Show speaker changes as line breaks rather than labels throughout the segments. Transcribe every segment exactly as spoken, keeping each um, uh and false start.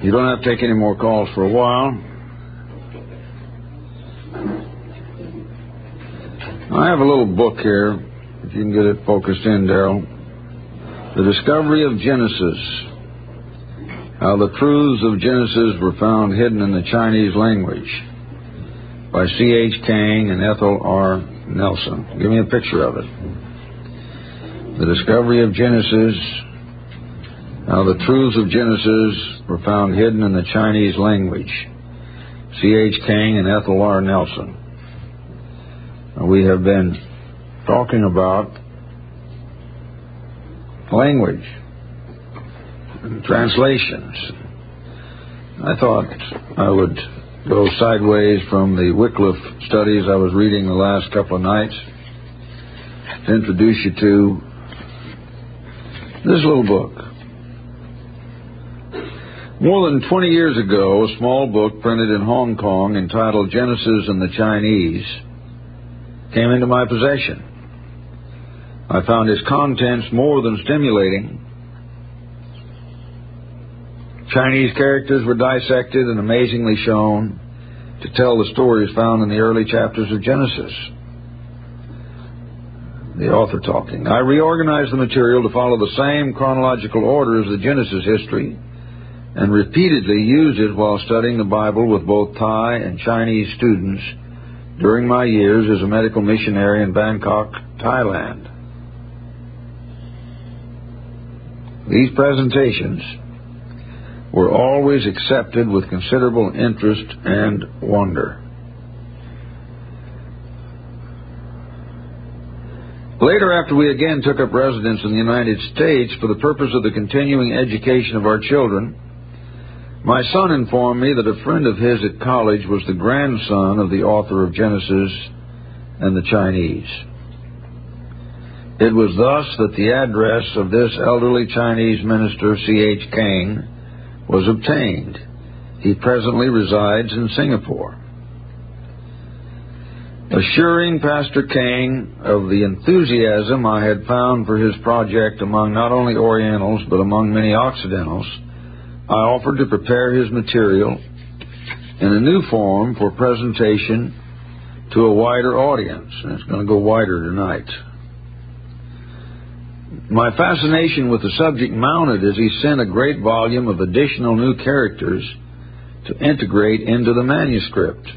You don't have to take any more calls for a while. I have a little book here, if you can get it focused in, Darrell. The Discovery of Genesis. How the Truths of Genesis Were Found Hidden in the Chinese Language, by C H Kang and Ethel R. Nelson. Give me a picture of it. The Discovery of Genesis. How the Truths of Genesis Were Found Hidden in the Chinese Language. C H Kang and Ethel R. Nelson. We have been talking about language and translations. I thought I would go sideways from the Wycliffe studies I was reading the last couple of nights to introduce you to this little book. More than twenty years ago, a small book printed in Hong Kong entitled Genesis and the Chinese came into my possession. I found its contents more than stimulating. Chinese characters were dissected and amazingly shown to tell the stories found in the early chapters of Genesis. The author talking. I reorganized the material to follow the same chronological order as the Genesis history and repeatedly used it while studying the Bible with both Thai and Chinese students during my years as a medical missionary in Bangkok, Thailand. These presentations were always accepted with considerable interest and wonder. Later, after we again took up residence in the United States for the purpose of the continuing education of our children, my son informed me that a friend of his at college was the grandson of the author of Genesis and the Chinese. It was thus that the address of this elderly Chinese minister, C H Kang, was obtained. He presently resides in Singapore. Assuring Pastor Kang of the enthusiasm I had found for his project among not only Orientals but among many Occidentals, I offered to prepare his material in a new form for presentation to a wider audience, and it's going to go wider tonight. My fascination with the subject mounted as he sent a great volume of additional new characters to integrate into the manuscript.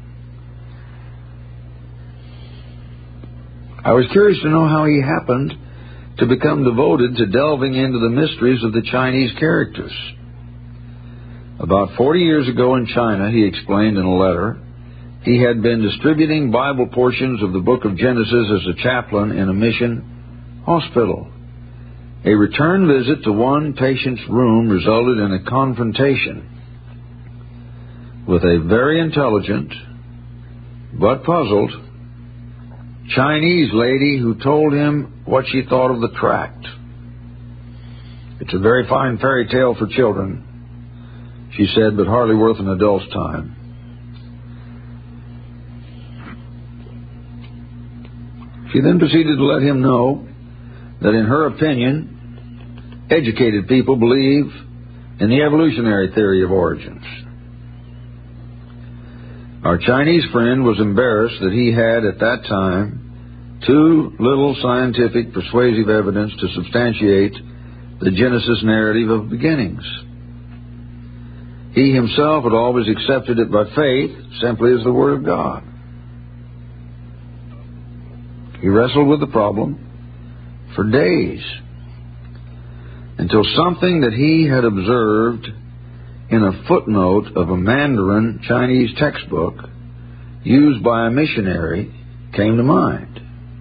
I was curious to know how he happened to become devoted to delving into the mysteries of the Chinese characters. About forty years ago in China, he explained in a letter, he had been distributing Bible portions of the book of Genesis as a chaplain in a mission hospital. A return visit to one patient's room resulted in a confrontation with a very intelligent but puzzled Chinese lady who told him what she thought of the tract. It's a very fine fairy tale for children, she said, but hardly worth an adult's time. She then proceeded to let him know that in her opinion, educated people believe in the evolutionary theory of origins. Our Chinese friend was embarrassed that he had at that time too little scientific persuasive evidence to substantiate the Genesis narrative of beginnings. He himself had always accepted it by faith, simply as the Word of God. He wrestled with the problem for days, until something that he had observed in a footnote of a Mandarin Chinese textbook used by a missionary came to mind.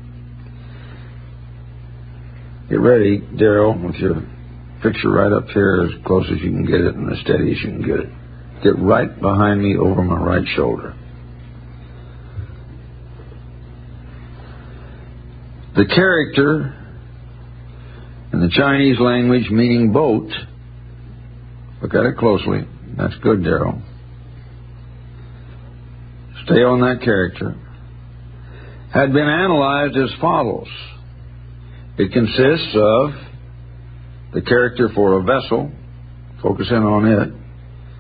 Get ready, Darrell, with your picture right up here as close as you can get it and as steady as you can get it. Get right behind me over my right shoulder. The character in the Chinese language meaning boat, look at it closely. That's good, Darrell. Stay on that character. Had been analyzed as follows. It consists of the character for a vessel, focus in on it,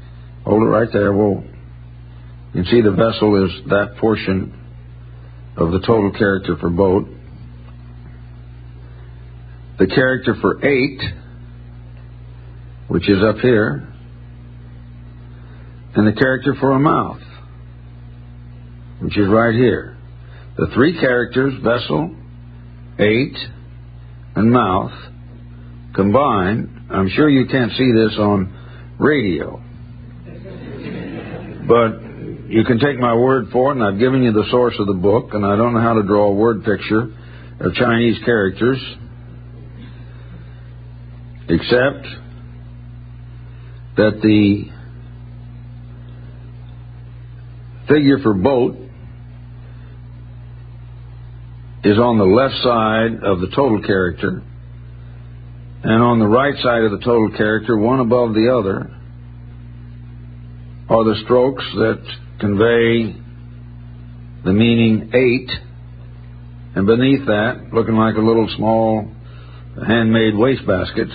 Hold it right there. We'll, you can see the vessel is that portion of the total character for boat. The character for eight, which is up here, and the character for a mouth, which is right here. The three characters, vessel, eight, and mouth, combined. I'm sure you can't see this on radio, but you can take my word for it, and I've given you the source of the book, and I don't know how to draw a word picture of Chinese characters, except that the figure for boat is on the left side of the total character, and on the right side of the total character, one above the other, are the strokes that convey the meaning eight, and beneath that, looking like a little small handmade wastebasket,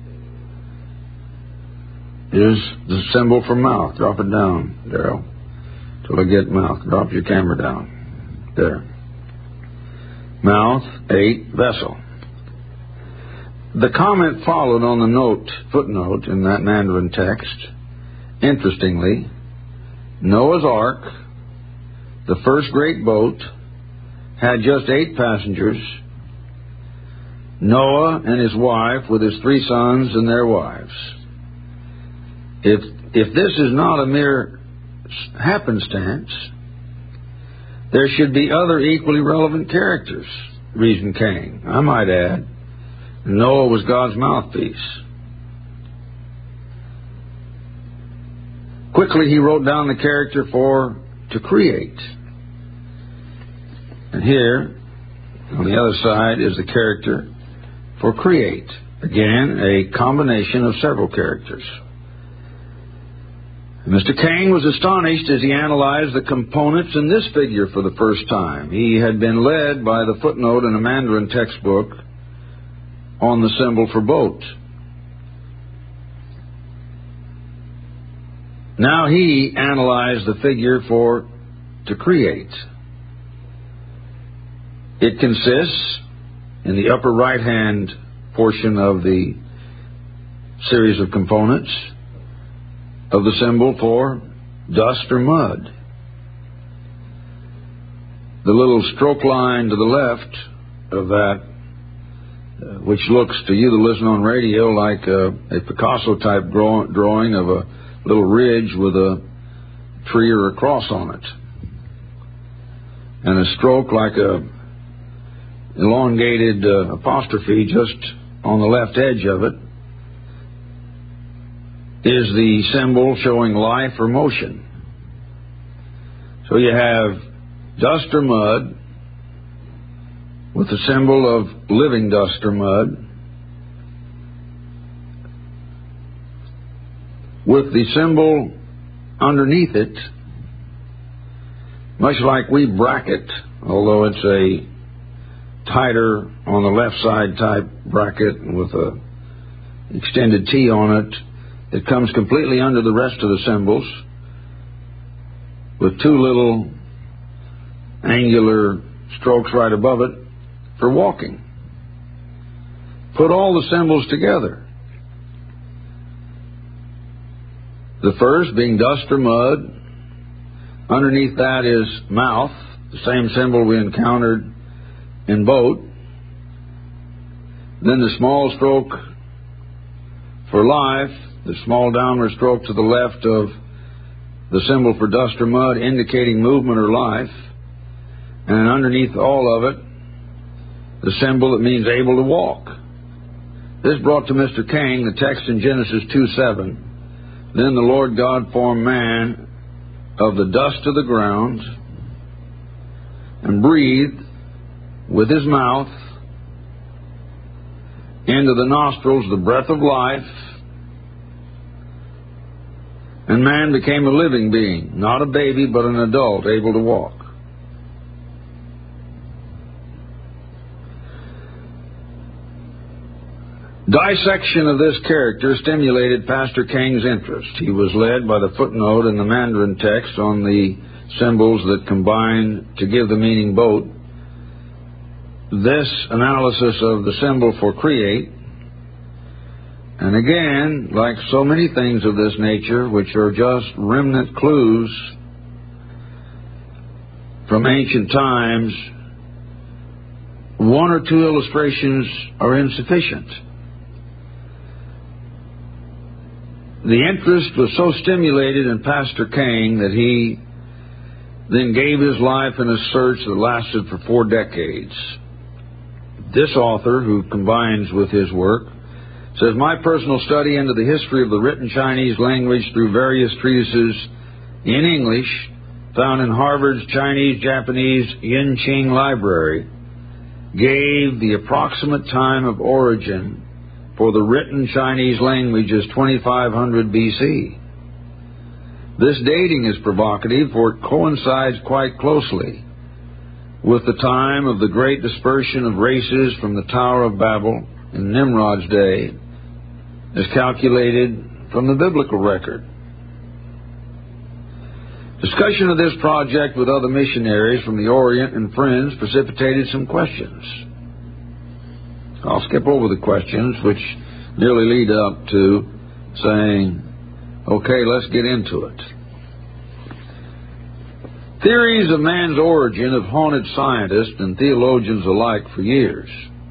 is the symbol for mouth. Drop it down, Darrell, till I get mouth. Drop your camera down. There. Mouth, eight, vessel. The comment followed on the note, footnote in that Mandarin text. Interestingly, Noah's Ark, the first great boat, had just eight passengers. Noah and his wife with his three sons and their wives. If, if this is not a mere happenstance, there should be other equally relevant characters, reasoned Kang. I might add, Noah was God's mouthpiece. Quickly he wrote down the character for to create. And here, on the other side, is the character for create. Again, a combination of several characters. Mister Kang was astonished as he analyzed the components in this figure for the first time. He had been led by the footnote in a Mandarin textbook on the symbol for boat. Now he analyzed the figure for to create. It consists, in the upper right-hand portion of the series of components, of the symbol for dust or mud. The little stroke line to the left of that, uh, which looks to you that listen on radio like a, a Picasso-type draw, drawing of a little ridge with a tree or a cross on it. And a stroke like a elongated uh, apostrophe just on the left edge of it is the symbol showing life or motion. So you have dust or mud with the symbol of living dust or mud, with the symbol underneath it, much like we bracket, although it's a tighter on the left side type bracket with a extended T on it. It comes completely under the rest of the symbols with two little angular strokes right above it for walking. Put all the symbols together. The first being dust or mud. Underneath that is mouth, the same symbol we encountered in boat. Then the small stroke for life, the small downward stroke to the left of the symbol for dust or mud indicating movement or life. And underneath all of it, the symbol that means able to walk. This brought to Mister Kang the text in Genesis two seven. Then the Lord God formed man of the dust of the ground and breathed with his mouth into the nostrils the breath of life, and man became a living being, not a baby, but an adult able to walk. Dissection of this character stimulated Pastor King's interest. He was led by the footnote in the Mandarin text on the symbols that combine to give the meaning boat. This analysis of the symbol for create, and again, like so many things of this nature, which are just remnant clues from ancient times, one or two illustrations are insufficient. The interest was so stimulated in Pastor King that he then gave his life in a search that lasted for four decades. This author, who combines with his work, says, "My personal study into the history of the written Chinese language through various treatises in English found in Harvard's Chinese-Japanese Yinqing Library gave the approximate time of origin for the written Chinese language as twenty-five hundred B C. This dating is provocative, for it coincides quite closely with the time of the great dispersion of races from the Tower of Babel in Nimrod's day, as calculated from the biblical record." Discussion of this project with other missionaries from the Orient and friends precipitated some questions. I'll skip over the questions, which nearly lead up to saying, okay, let's get into it. Theories of man's origin have haunted scientists and theologians alike for years.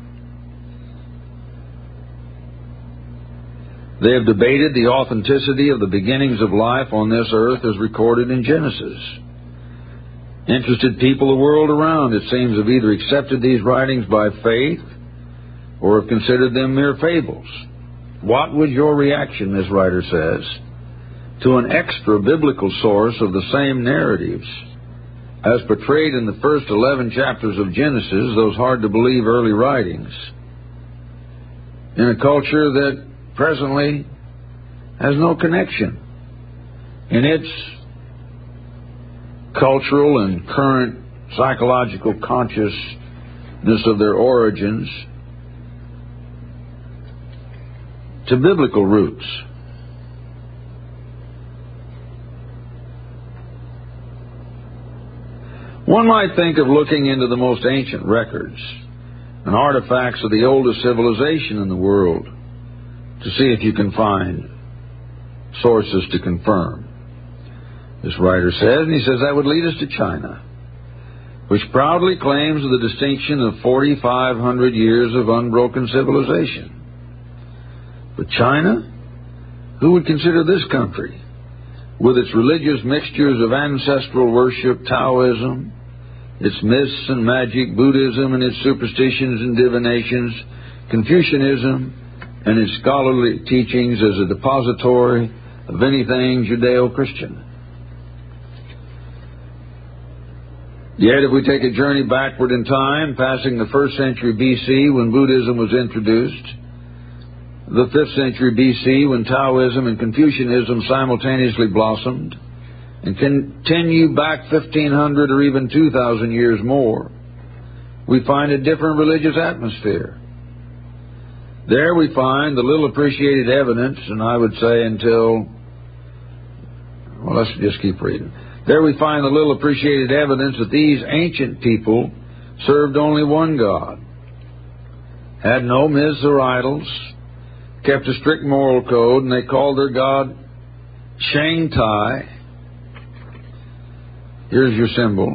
They have debated the authenticity of the beginnings of life on this earth as recorded in Genesis. Interested people the world around, it seems, have either accepted these writings by faith or have considered them mere fables. What would your reaction, this writer says, to an extra-biblical source of the same narratives as portrayed in the first eleven chapters of Genesis, those hard-to-believe early writings, in a culture that presently has no connection in its cultural and current psychological consciousness of their origins to biblical roots? One might think of looking into the most ancient records and artifacts of the oldest civilization in the world to see if you can find sources to confirm. This writer says, and he says that would lead us to China, which proudly claims the distinction of forty-five hundred years of unbroken civilization. But China? Who would consider this country, with its religious mixtures of ancestral worship, Taoism, its myths and magic, Buddhism and its superstitions and divinations, Confucianism and its scholarly teachings, as a depository of anything Judeo-Christian? Yet if we take a journey backward in time, passing the first century B C when Buddhism was introduced, the fifth century B C when Taoism and Confucianism simultaneously blossomed, and continue back fifteen hundred or even two thousand years more, we find a different religious atmosphere. There we find the little appreciated evidence, and I would say until, well, let's just keep reading. There we find the little appreciated evidence that these ancient people served only one God, had no myths or idols, kept a strict moral code, and they called their God Shang Tai. Here's your symbol.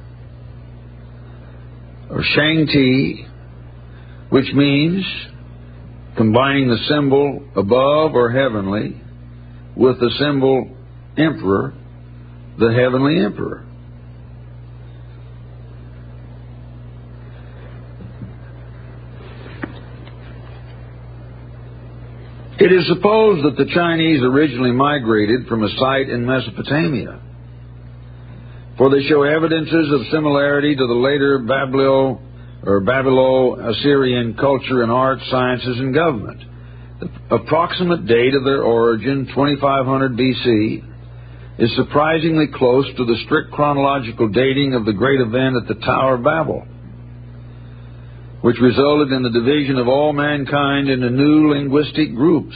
Or Shang Ti, which means combining the symbol above or heavenly with the symbol emperor, the heavenly emperor. It is supposed that the Chinese originally migrated from a site in Mesopotamia, for they show evidences of similarity to the later Babylon or Babylon-Assyrian culture in art, sciences, and government. The approximate date of their origin, twenty-five hundred B C, is surprisingly close to the strict chronological dating of the great event at the Tower of Babel. which resulted in the division of all mankind into new linguistic groups.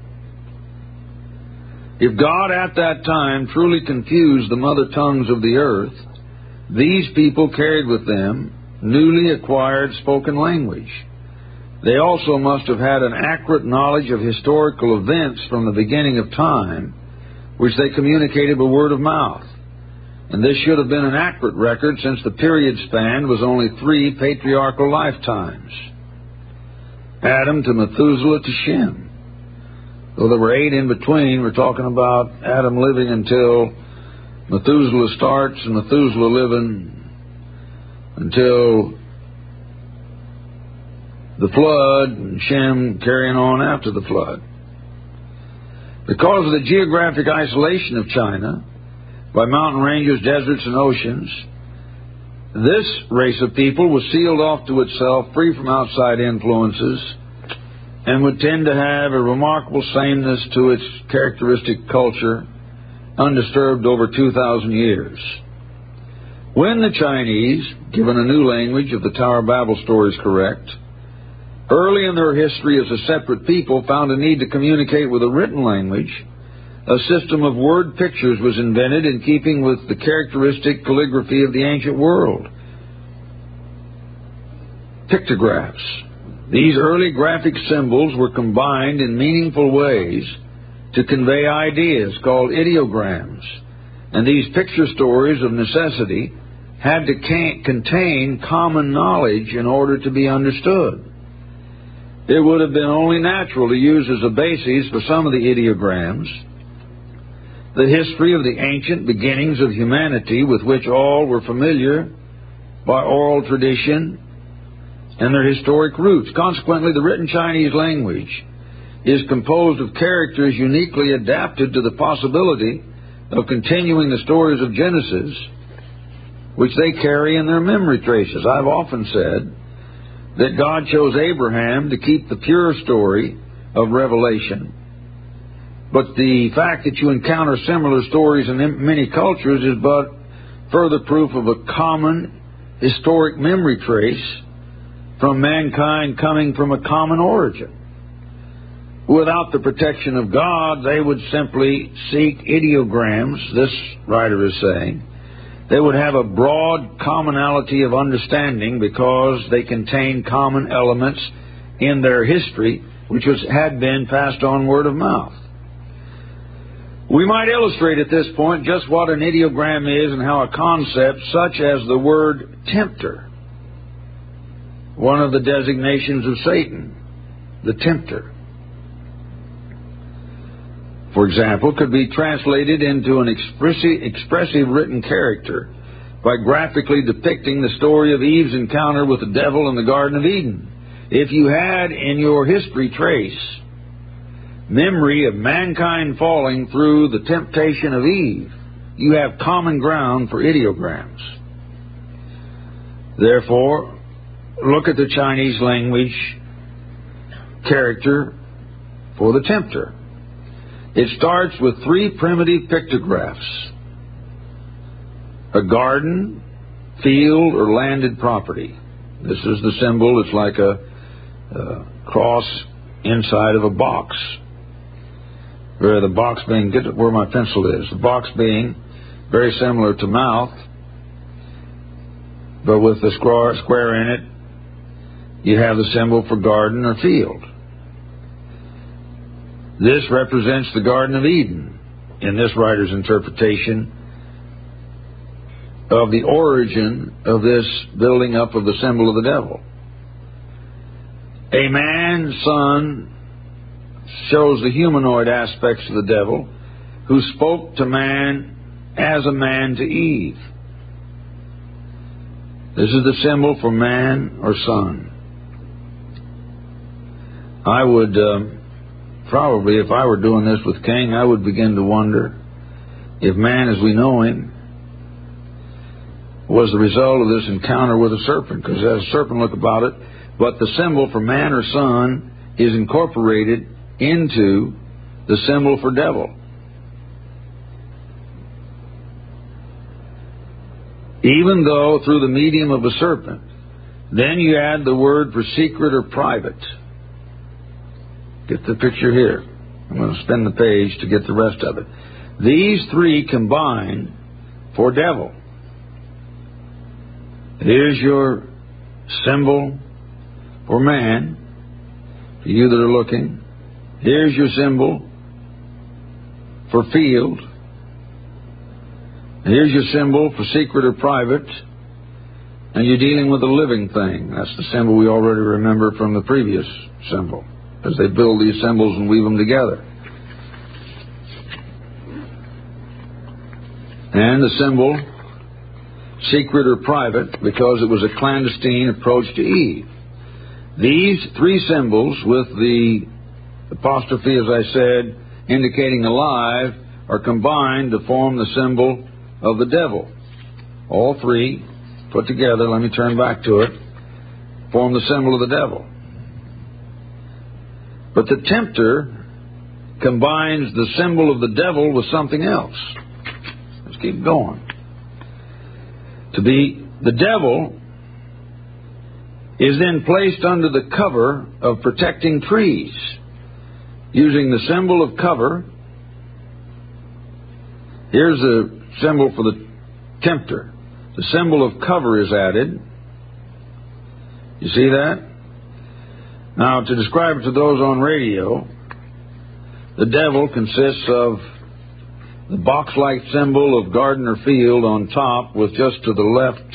If God at that time truly confused the mother tongues of the earth, these people carried with them newly acquired spoken language. They also must have had an accurate knowledge of historical events from the beginning of time, which they communicated by word of mouth. And this should have been an accurate record, since the period span was only three patriarchal lifetimes. Adam to Methuselah to Shem. Though there were eight in between, we're talking about Adam living until Methuselah starts, and Methuselah living until the flood, and Shem carrying on after the flood. Because of the geographic isolation of China, by mountain ranges, deserts, and oceans, this race of people was sealed off to itself, free from outside influences, and would tend to have a remarkable sameness to its characteristic culture, undisturbed over two thousand years. When the Chinese, given a new language, if the Tower of Babel story is correct, early in their history as a separate people, found a need to communicate with a written language, a system of word pictures was invented in keeping with the characteristic calligraphy of the ancient world. Pictographs. These early graphic symbols were combined in meaningful ways to convey ideas, called ideograms, and these picture stories of necessity had to can- contain common knowledge in order to be understood. It would have been only natural to use as a basis for some of the ideograms the history of the ancient beginnings of humanity, with which all were familiar by oral tradition and their historic roots. Consequently, the written Chinese language is composed of characters uniquely adapted to the possibility of continuing the stories of Genesis, which they carry in their memory traces. I've often said that God chose Abraham to keep the pure story of Revelation, but the fact that you encounter similar stories in many cultures is but further proof of a common historic memory trace from mankind coming from a common origin. Without the protection of God, they would simply seek ideograms, this writer is saying. They would have a broad commonality of understanding because they contain common elements in their history, which was, had been passed on word of mouth. We might illustrate at this point just what an ideogram is and how a concept such as the word tempter, one of the designations of Satan, the tempter, for example, could be translated into an expressive, expressive written character by graphically depicting the story of Eve's encounter with the devil in the Garden of Eden. If you had in your history trace memory of mankind falling through the temptation of Eve, you have common ground for ideograms. Therefore, look at the Chinese language character for the tempter. It starts with three primitive pictographs: a garden, field, or landed property. This is the symbol. It's like a, a cross inside of a box, where the box being, get where my pencil is, the box being very similar to mouth, but with the square, square in it, you have the symbol for garden or field. This represents the Garden of Eden, in this writer's interpretation of the origin of this building up of the symbol of the devil. A man's son shows the humanoid aspects of the devil, who spoke to man as a man to Eve. This is the symbol for man or son. I would um, probably, if I were doing this with King, I would begin to wonder if man as we know him was the result of this encounter with a serpent, because as a serpent look about it, but the symbol for man or son is incorporated into the symbol for devil. Even though through the medium of a serpent Then you add the word for secret or private. Get the picture here. I'm going to spin the page to get the rest of it. These three combine for devil. Here's your symbol for man, for you that are looking. Here's your symbol for field. Here's your symbol for secret or private. And you're dealing with a living thing. That's the symbol we already remember from the previous symbol, as they build these symbols and weave them together. And the symbol, secret or private, because it was a clandestine approach to Eve. These three symbols, with the apostrophe, as I said, indicating alive, are combined to form the symbol of the devil. All three put together, let me turn back to it, form the symbol of the devil. But the tempter combines the symbol of the devil with something else. Let's keep going. To be the devil is then placed under the cover of protecting trees, using the symbol of cover. Here's the symbol for the tempter. The symbol of cover is added. You see that? Now, to describe it to those on radio, the devil consists of the box-like symbol of garden or field on top, with just to the left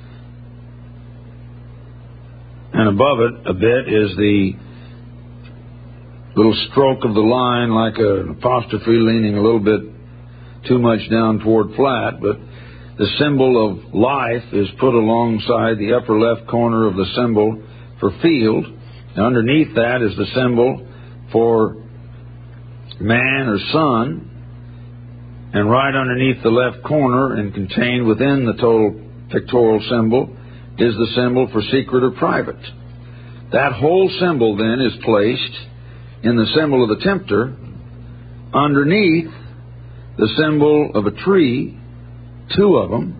and above it a bit is the little stroke of the line, like an apostrophe leaning a little bit too much down toward flat, but the symbol of life is put alongside the upper left corner of the symbol for field. And underneath that is the symbol for man or son. And right underneath the left corner and contained within the total pictorial symbol is the symbol for secret or private. That whole symbol then is placed in the symbol of the tempter underneath the symbol of a tree, two of them,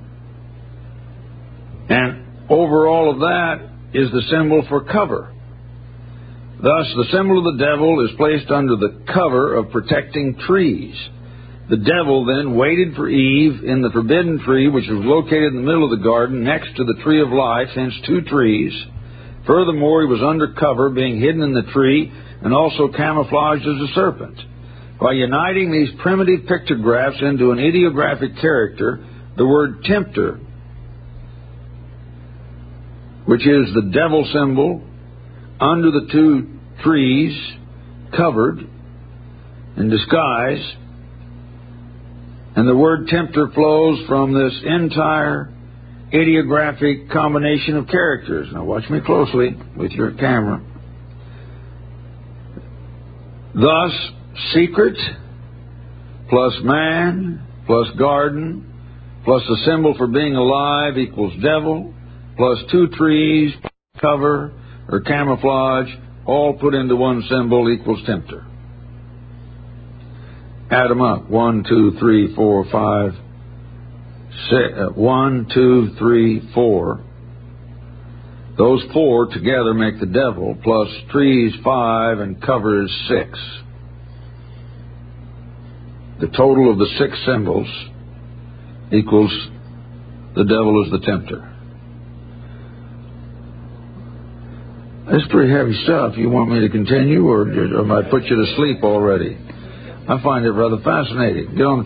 and over all of that is the symbol for cover. Thus, the symbol of the devil is placed under the cover of protecting trees. The devil then waited for Eve in the forbidden tree, which was located in the middle of the garden next to the tree of life, hence two trees. Furthermore, he was under cover, being hidden in the tree, and also camouflaged as a serpent. By uniting these primitive pictographs into an ideographic character, the word tempter, which is the devil symbol under the two trees, covered in disguise, and the word tempter flows from this entire ideographic combination of characters. Now watch me closely with your camera. Thus, secret plus man plus garden plus the symbol for being alive equals devil, plus two trees, cover or camouflage, all put into one symbol equals tempter. Add them up. One, two, three, four, five, six. Uh, one, two, three, four. Those four together make the devil, plus trees five and cover is six. The total of the six symbols equals the devil is the tempter. That's pretty heavy stuff. You want me to continue, or, or I put you to sleep already? I find it rather fascinating. Get on the